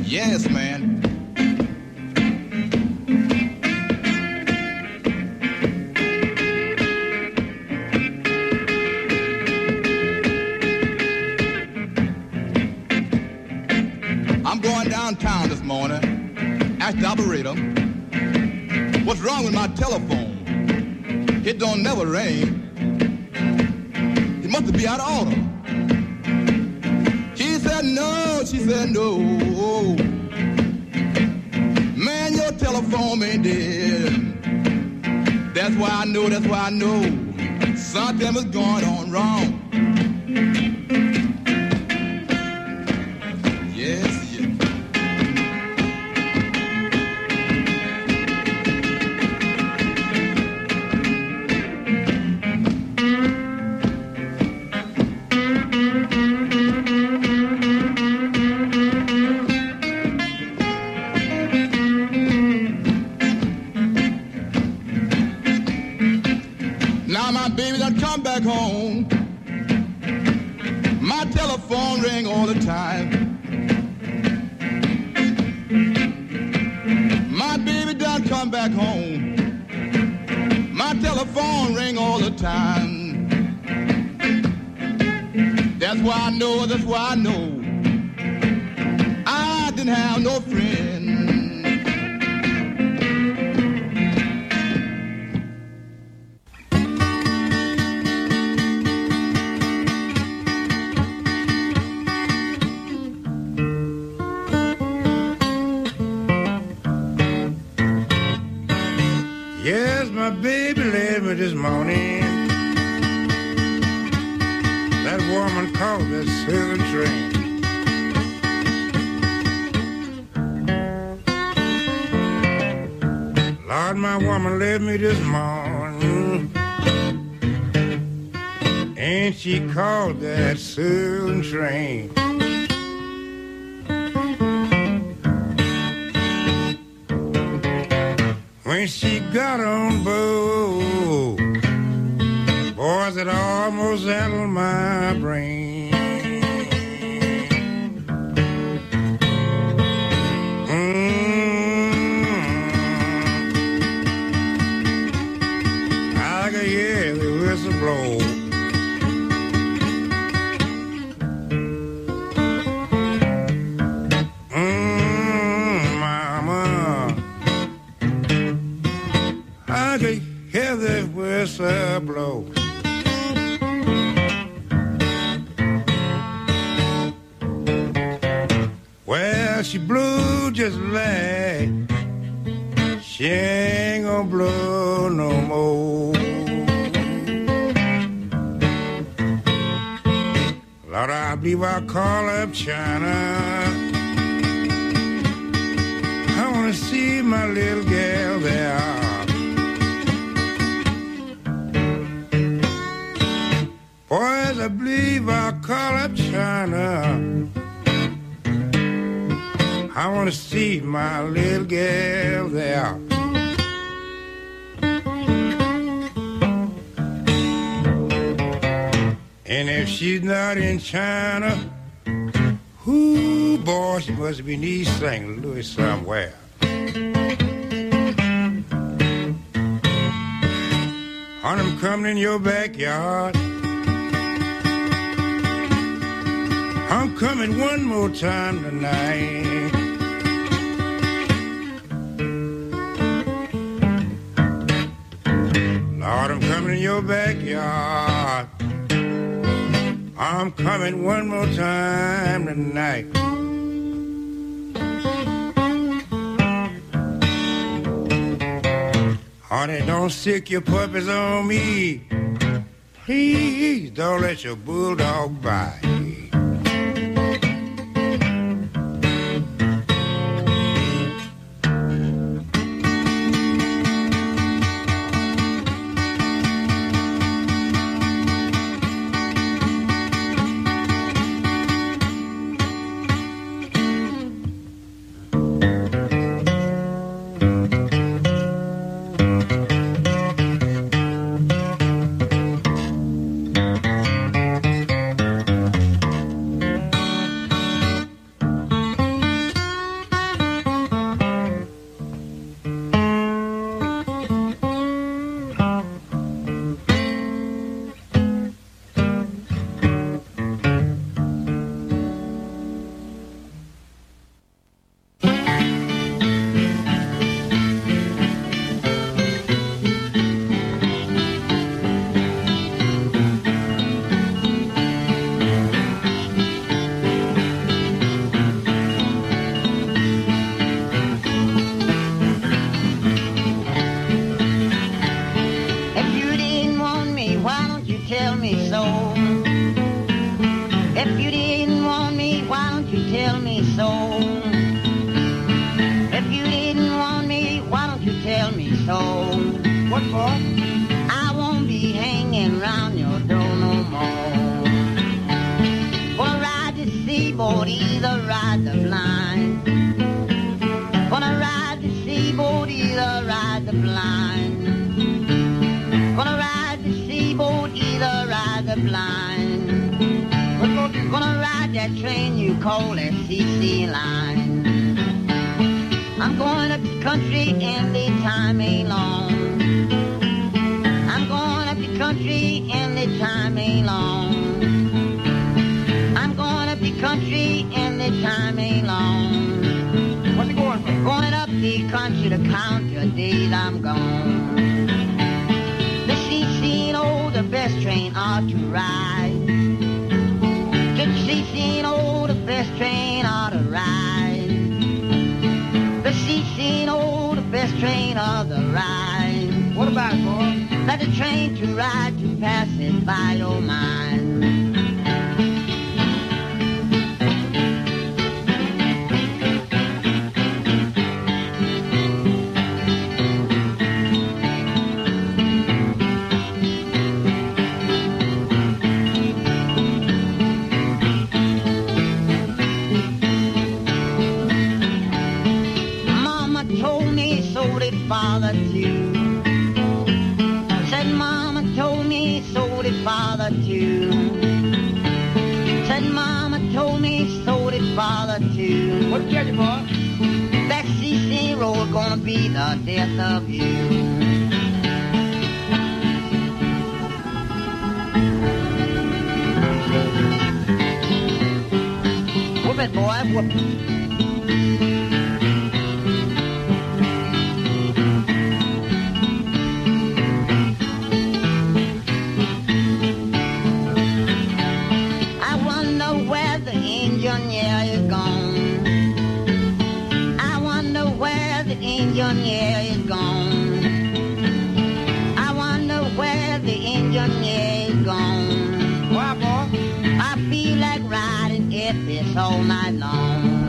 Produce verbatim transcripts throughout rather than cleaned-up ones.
Yes, man. I'm going downtown this morning. Asked the operator, what's wrong with my telephone? It don't never ring. It must be out of order. She said no, she said no. Man, your telephone ain't dead. That's why I know, that's why I know something is going on wrong. Yes, yes. Now my baby done come back home. My telephone ring all the time. My baby done come back home. My telephone ring all the time. That's why I know, that's why I know I didn't have no friend. Yes, my baby left me this morning. That woman called that southern train. Lord, my woman left me this morning. And she called that southern train. When she got on board, boys, it almost settled my brain. Mm-hmm. I could hear the whistle blow. I could hear the whistle blow. Well, she blew just like she ain't gonna blow no more. Lord, I believe I'll call up China. I wanna see my little gal there. Boys, I believe I'll call up China. I want to see my little girl there. And if she's not in China, whoo, boy, she must be in East Saint Louis somewhere. Honey, I'm coming in your backyard. I'm coming one more time tonight. Lord, I'm coming in your backyard. I'm coming one more time tonight. Honey, don't sick your puppies on me. Please don't let your bulldog bite. me so? If you didn't want me, why don't you tell me so? What for? I won't be hanging round your door no more. Gonna ride the seaboard, either ride the blind. Gonna ride the seaboard, either ride the blind. Gonna ride the seaboard, either ride the blind. Gonna ride that train you call that C C line. I'm going up the country and the time ain't long. I'm going up the country and the time ain't long. I'm going up the country and the time ain't long. What you going for? Going up the country to count the days I'm gone. The C C oh, the best train ought to ride. The C C oh, the best train ought to ride. The C C oh, the best train ought to ride. What about it, boy? Let the train to ride to pass it by your mind. Father too. Said Mama told me, so did Father too. Said Mama told me, so did Father too. What did you boy? That C C road gonna be the death of you. Whoop it, boy, whoop it. Engine, yeah, is gone. I wonder where the engine, yeah, is gone. Why, boy? I feel like riding it this all night long.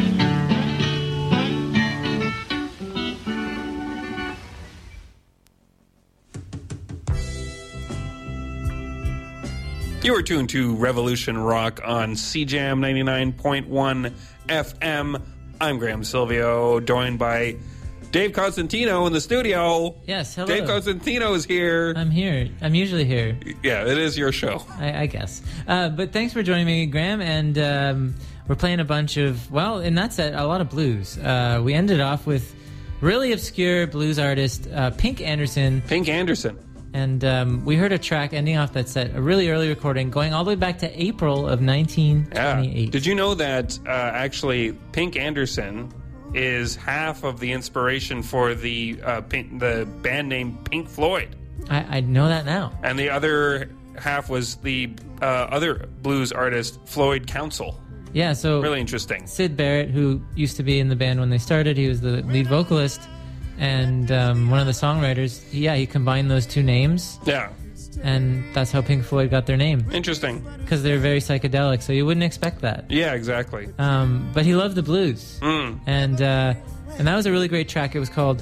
You are tuned to Revolution Rock on C J M ninety-nine point one F M. I'm Graham Silvio, joined by Dave Constantino in the studio. Yes, hello. Dave Constantino is here. I'm here. I'm usually here. Yeah, it is your show. I, I guess. Uh, but thanks for joining me, Graham. And um, we're playing a bunch of, well, in that set, a lot of blues. Uh, we ended off with really obscure blues artist uh, Pink Anderson. Pink Anderson. And um, we heard a track ending off that set, a really early recording, going all the way back to April of nineteen twenty-eight. Yeah. Did you know that uh, actually Pink Anderson is half of the inspiration for the uh, Pink, the band name Pink Floyd? I, I know that now. And the other half was the uh, other blues artist Floyd Council. Yeah, so really interesting. Syd Barrett, who used to be in the band when they started, he was the lead vocalist. And um, one of the songwriters, yeah, he combined those two names. Yeah. And that's how Pink Floyd got their name. Interesting. Because they're very psychedelic, so you wouldn't expect that. Yeah, exactly. Um, but he loved the blues. Mm. And uh, and that was a really great track. It was called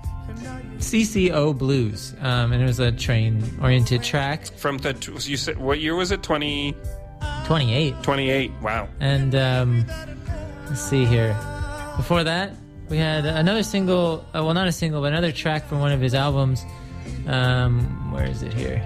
C C O Blues. Um, and it was a train-oriented track. From the, you said, what year was it? twenty twenty-eight. twenty-eight, wow. And um, let's see here. Before that, we had another single, uh, well, not a single, but another track from one of his albums. Um, where is it here?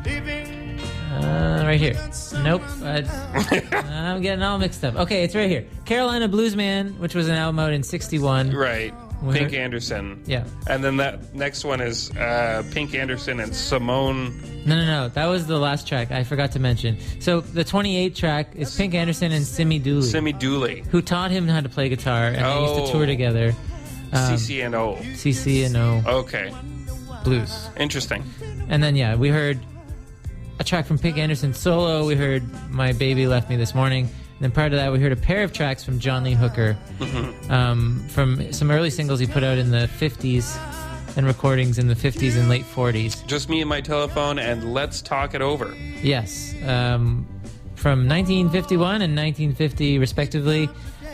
Uh, right here. Nope. I, I'm getting all mixed up. Okay, it's right here. Carolina Bluesman, which was an album out in sixty-one. Right. Where, Pink Anderson. Yeah. And then that next one is uh, Pink Anderson and Simone. No, no, no. That was the last track I forgot to mention. So the twenty-eight track is Pink Anderson and Simi Dooley. Simi Dooley. Who taught him how to play guitar, and oh. they used to tour together. Um, C C and O. C C and O. Okay. Blues. Interesting. And then, yeah, we heard a track from Pink Anderson solo. We heard My Baby Left Me This Morning. And then prior to that, we heard a pair of tracks from John Lee Hooker, mm-hmm. um, from some early singles he put out in the fifties and recordings in the fifties and late forties. Just Me and My Telephone and Let's Talk It Over. Yes. Um, from nineteen fifty-one and nineteen fifty, respectively.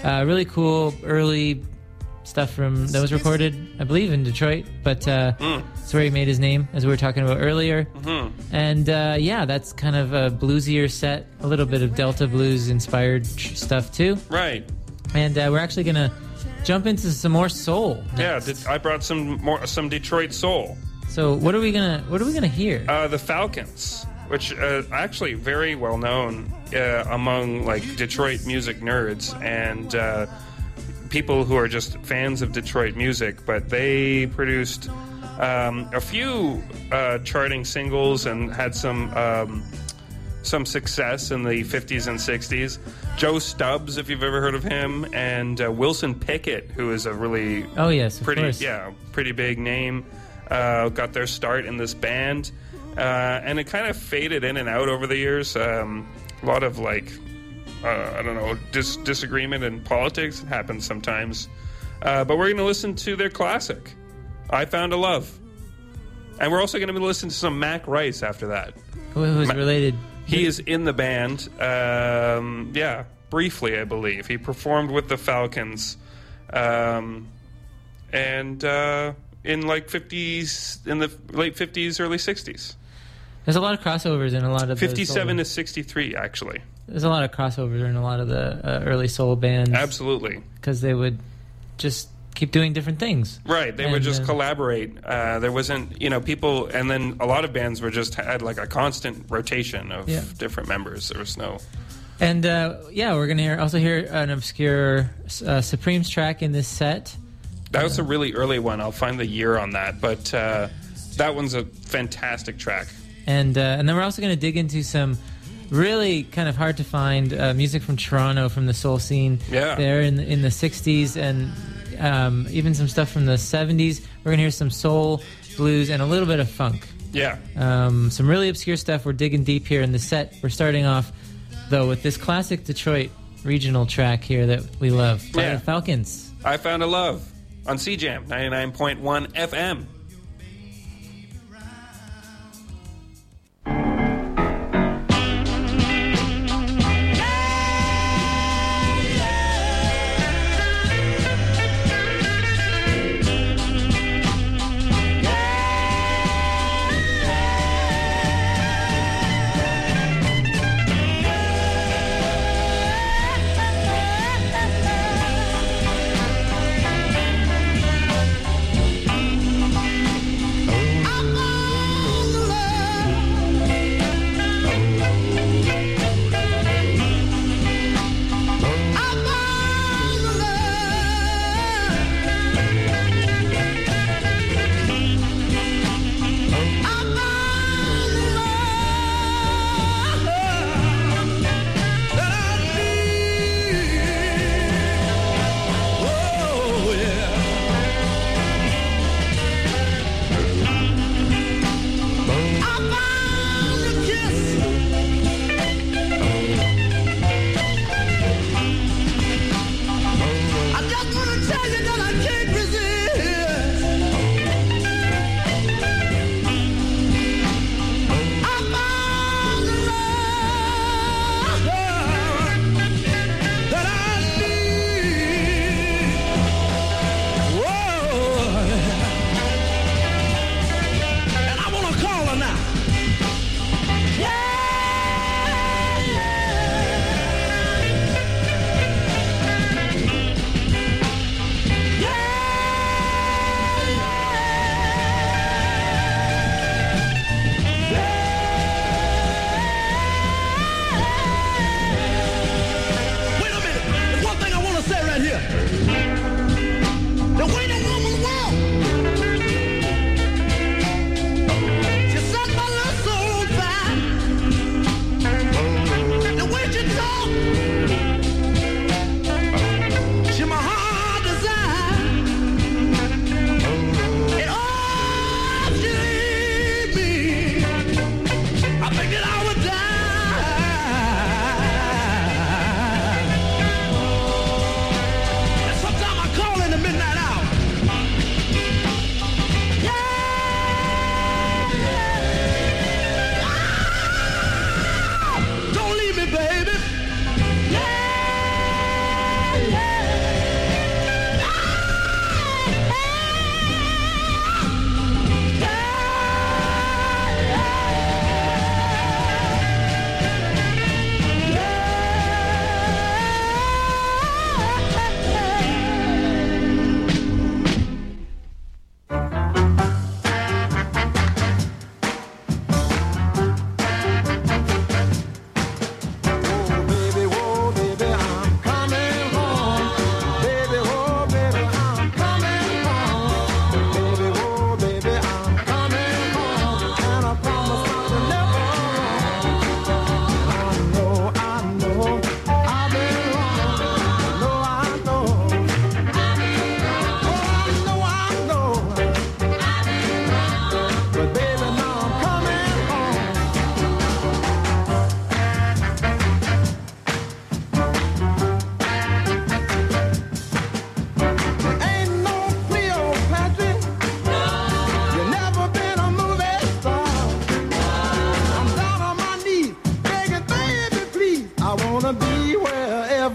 Uh, really cool early stuff from that was recorded, I believe, in Detroit, but uh, Mm. that's where he made his name, as we were talking about earlier. Mhm. And uh, yeah, that's kind of a bluesier set, a little bit of Delta blues inspired tr- stuff too. Right. And uh, we're actually gonna jump into some more soul. Yeah, next. did, I brought some more some Detroit soul. So what are we gonna what are we gonna hear? Uh, the Falcons, which uh, actually very well known uh, among like Detroit music nerds and uh, people who are just fans of Detroit music. But they produced um, a few uh, charting singles and had some um, some success in the fifties and sixties. Joe Stubbs, if you've ever heard of him, and uh, Wilson Pickett, who is a really Oh yes, of pretty course. yeah pretty big name, uh, got their start in this band, uh, and it kind of faded in and out over the years. Um, a lot of like uh, I don't know dis- disagreement in politics happens sometimes, uh, but we're going to listen to their classic, "I Found a Love," and we're also going to listen to some Mac Rice after that. Who, who's Ma- related? He is in the band, um, yeah, briefly, I believe. He performed with the Falcons, um, and uh, in like fifties, in the late fifties, early sixties. There's a lot of crossovers in a lot of the fifty-seven soul. to sixty-three, actually. There's a lot of crossovers in a lot of the uh, early soul bands. Absolutely. Because they would just keep doing different things. Right, they would And, just uh, collaborate. Uh, there wasn't, you know, people, and then a lot of bands were just had like a constant rotation of Yeah. different members. There was no. And uh, yeah, we're gonna hear also hear an obscure uh, Supremes track in this set. That was a really early one. I'll find the year on that, but uh, that one's a fantastic track. And uh, and then we're also gonna dig into some really kind of hard to find uh, music from Toronto, from the soul scene. Yeah. There in in the sixties and um, even some stuff from the seventies. We're gonna hear some soul, blues, and a little bit of funk. Yeah. Um, some really obscure stuff. We're digging deep here in the set. We're starting off, though, with this classic Detroit regional track here that we love by Yeah. the Falcons. I Found a Love on C Jam ninety-nine point one F M.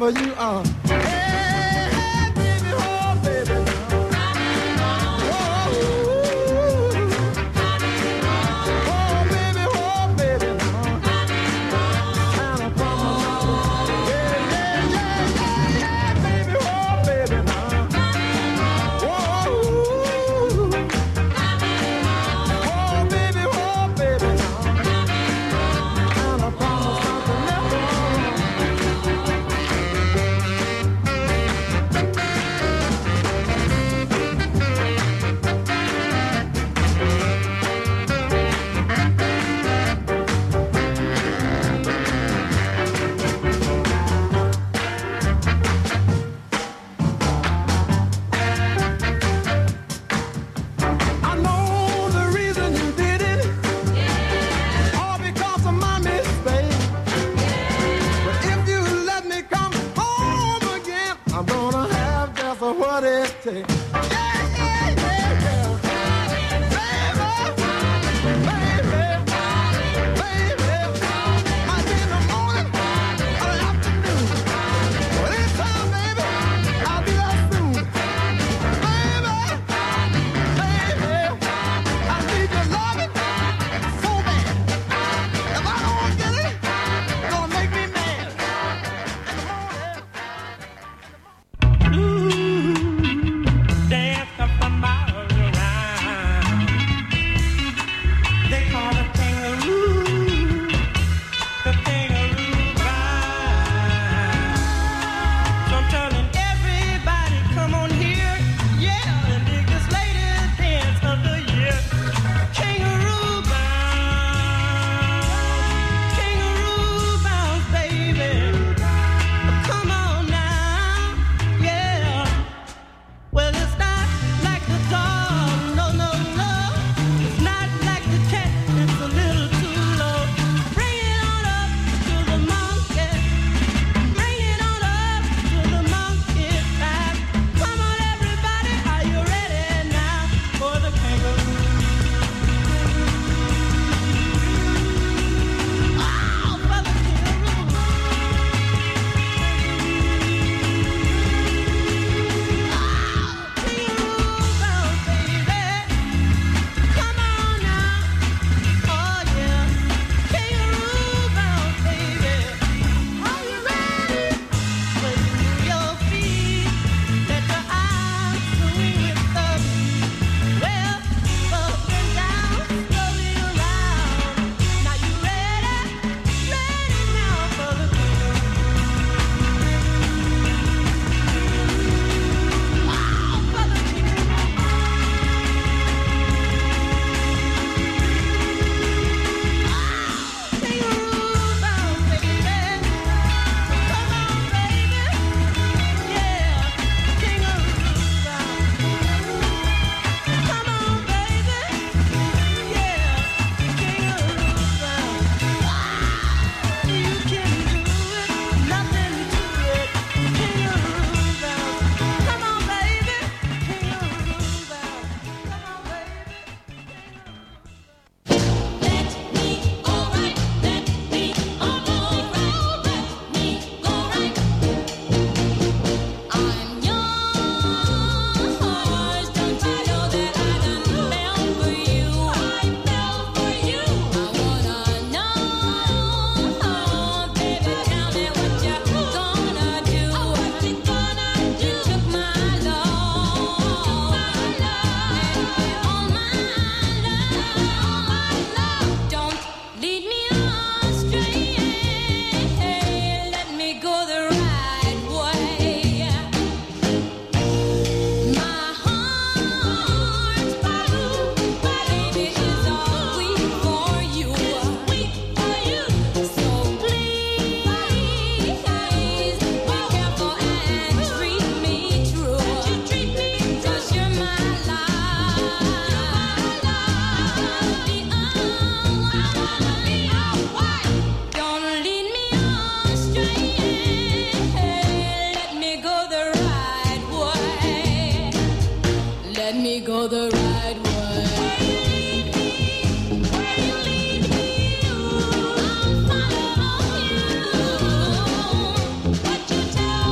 for you. Uh. Hey, hey, baby, oh, baby. What you tell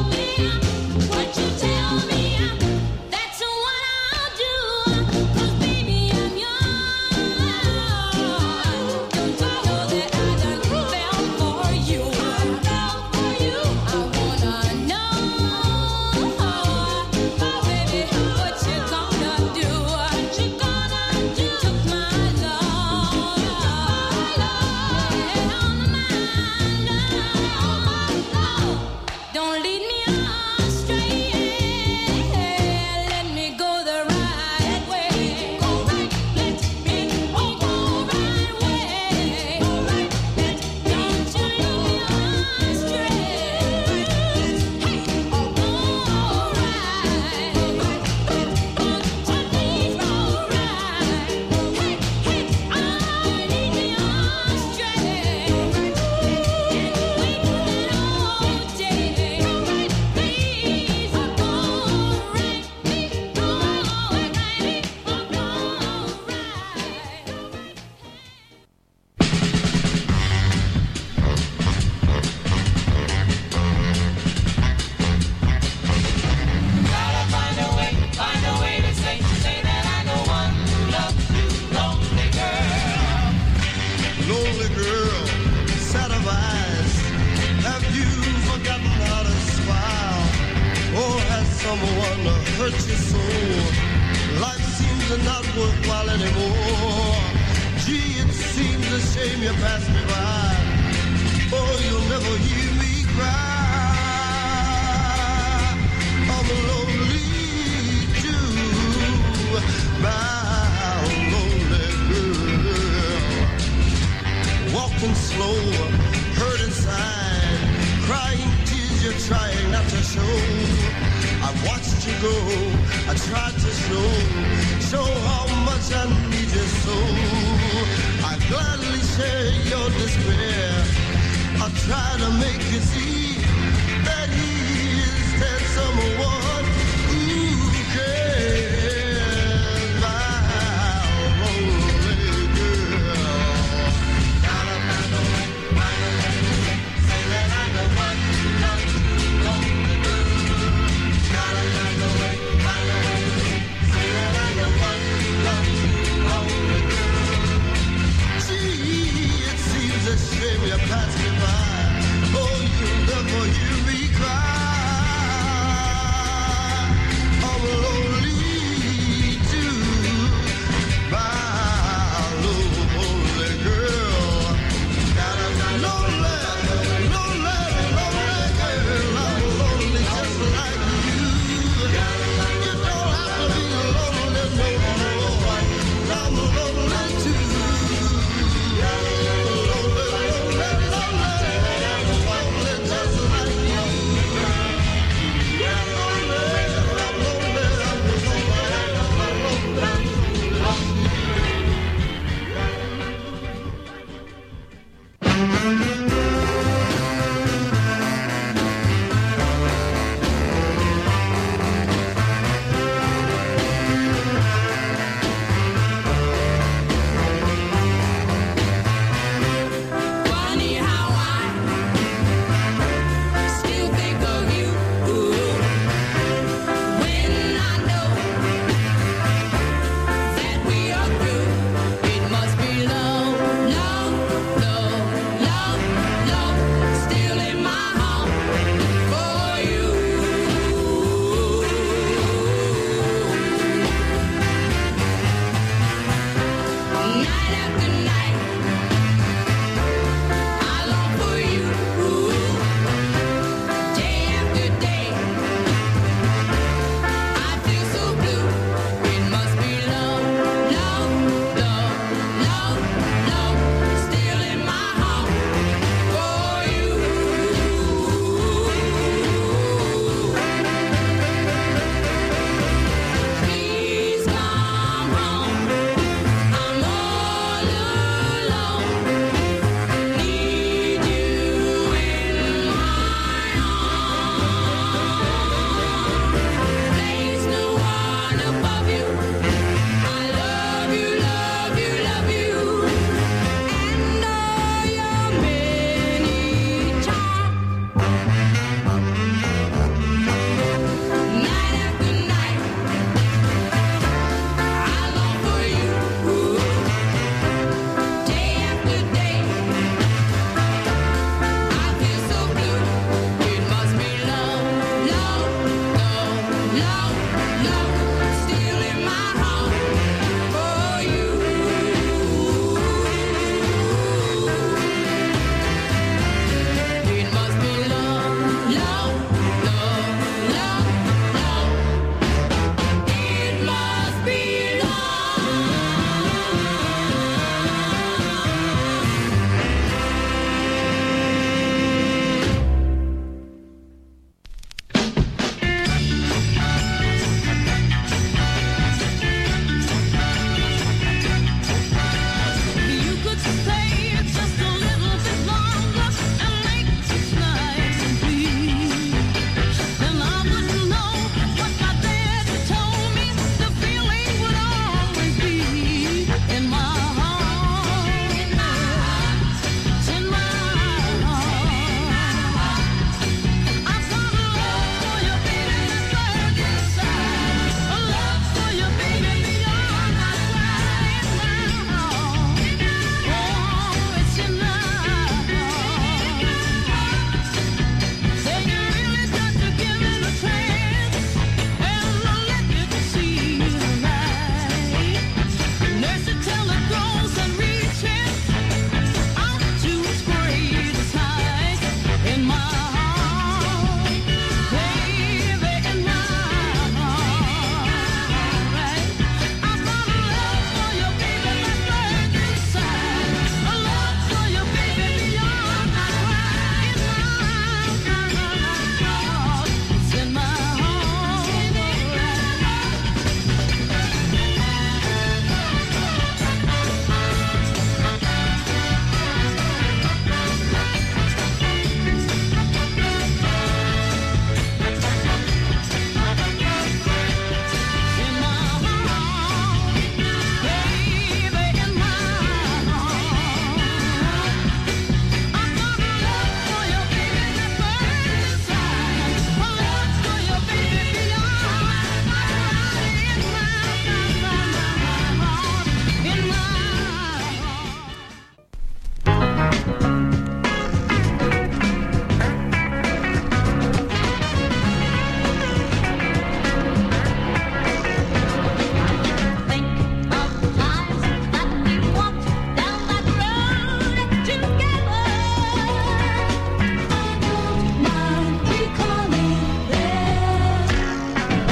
someone hurt your soul. Life seems not worthwhile anymore. Gee, it seems a shame you passed me by. Oh, you'll never hear me cry. I'm lonely too, my lonely girl. Walking slow, hurt inside, crying tears you're trying not to show. I watched you go, I tried to show, show how much I need you so. I gladly share your despair. I try to make you see that he